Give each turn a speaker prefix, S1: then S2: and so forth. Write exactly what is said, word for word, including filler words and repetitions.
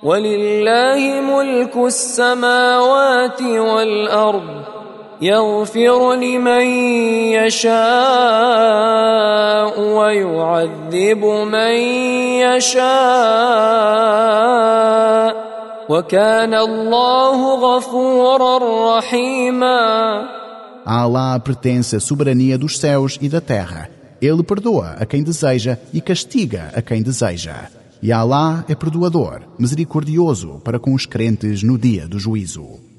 S1: ولله ملك السماوات والأرض يغفر لمن يشاء ويعذب من يشاء وكان الله غفورا رحيما.
S2: A Allah pertence a soberania dos céus e da terra. Ele perdoa a quem deseja e castiga a quem deseja. E Allah é perdoador, misericordioso para com os crentes no dia do juízo.